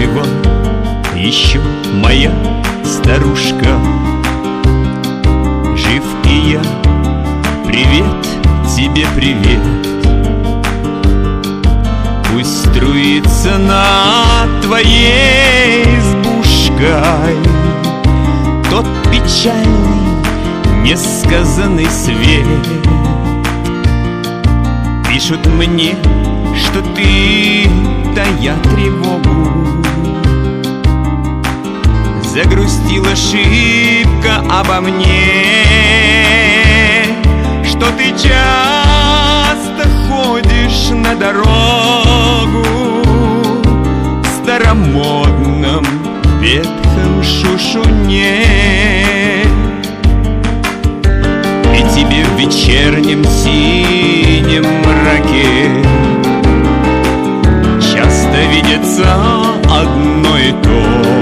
жива еще моя старушка. Жив и я, привет тебе, привет. Пусть струится над твоей избушкой тот печальный, несказанный свет. Пишут мне, что ты, тая тревогу, загрустила шибко обо мне, что ты часто ходишь на дорогу в старомодном ветхом шушуне. И тебе в вечернем синем мраке часто видится одно и то,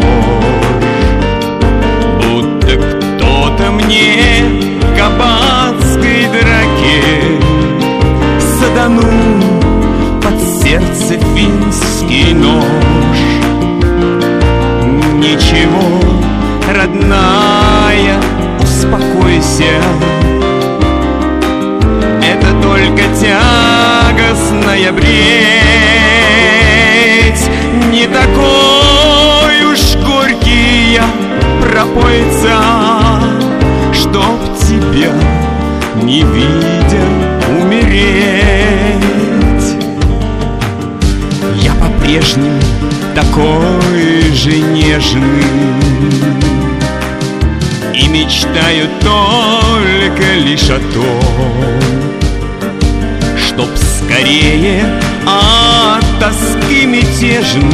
будто кто-то мне в кабацкой драке саданул под сердце финский нож. Ничего, родная, успокойся, это только тягостная бредь, не такой уж горький я пропойца, чтоб тебя, не видя, умереть. Я по-прежнему такой же нежный и мечтаю только лишь о том, чтоб скорее от тоски мятежной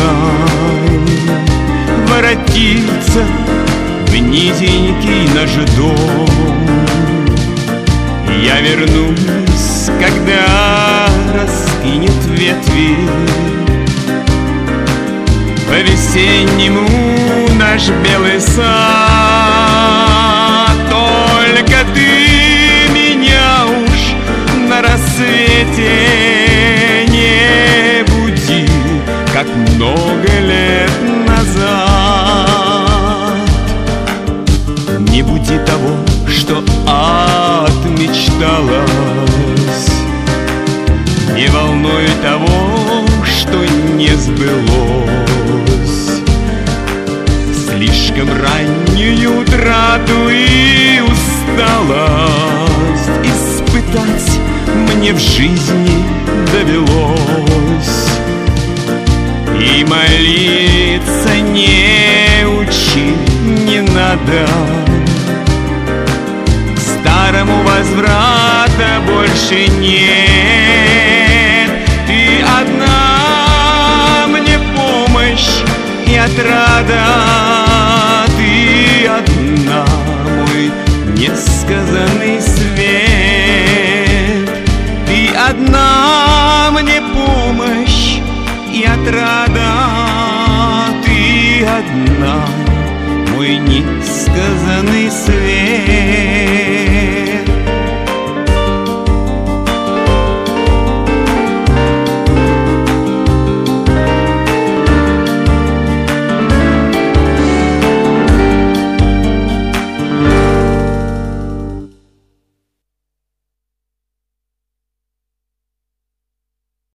воротиться в низенький наш дом. Я вернусь, когда раскинет ветви по-весеннему наш белый сад. Только ты меня уж на рассвете не буди, как много лет назад. Не буди того, что отмечталось, не волнуй того, что не сбылось. Слишком раннюю утрату и усталость испытать мне в жизни довелось. И молиться не учи, не надо, к старому возврата больше нет. Ты одна мне помощь и отрада, ты одна мой несказанный свет. Ты одна мне помощь и отрада, ты одна мой несказанный свет.